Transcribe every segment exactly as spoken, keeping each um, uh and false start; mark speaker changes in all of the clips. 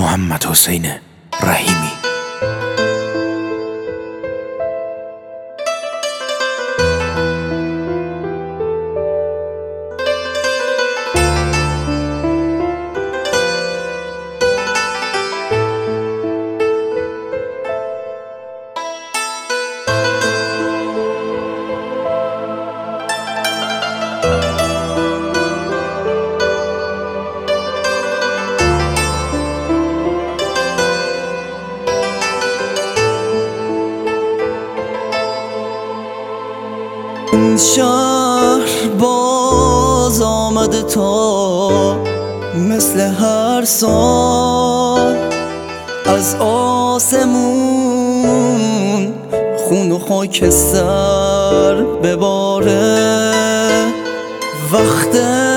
Speaker 1: محمد حسین رحیمی.
Speaker 2: این شهر باز آمده تا مثل هر سال از آسمون خون و خاکستر بباره. وقت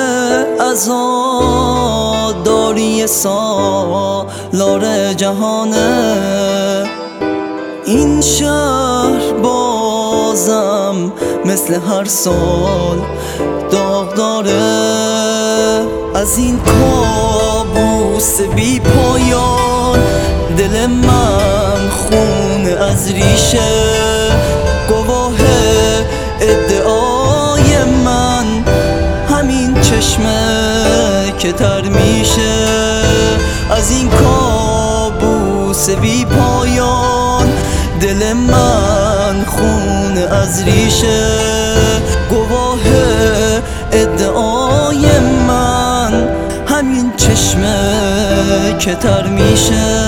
Speaker 2: عزاداری سالار جهانه. این شهر بازم مثل هر سال داغ داره از این کابوس بی پایان. دل من خون از ریشه، گواه ادعای من همین چشمه که تر میشه از این کابوس بی پایان. دل من خون از ریشه، گواه ادعای من همین چشمه که تر میشه.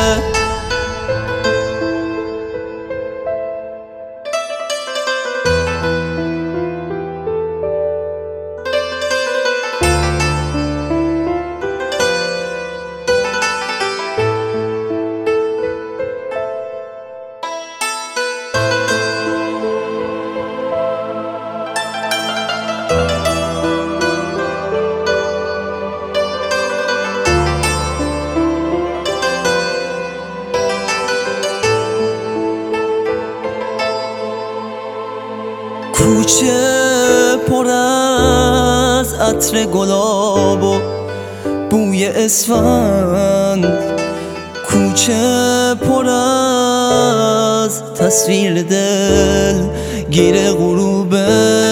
Speaker 2: کوچه پر از عطر گلاب و بوی اسفند. کوچه پر از تصویر دل گیر غروبه.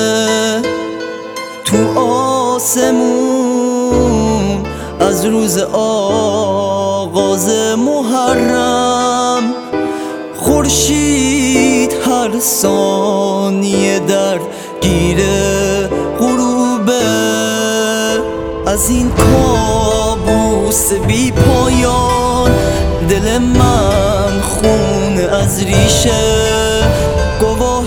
Speaker 2: تو آسمون از روز آغاز محرم خورشید هر ثانیه در گیر غروبه. از این کابوس بی پایان دل من خون از ریشه، گواه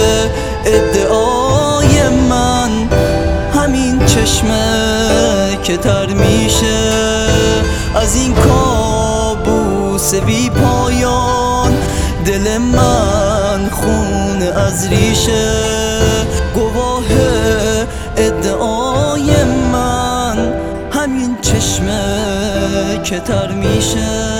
Speaker 2: ادعای من همین چشمه که تر میشه از این کابوس بی پایان. دل من خون از ریشه، گواه ادعای من همین چشمه که تر میشه.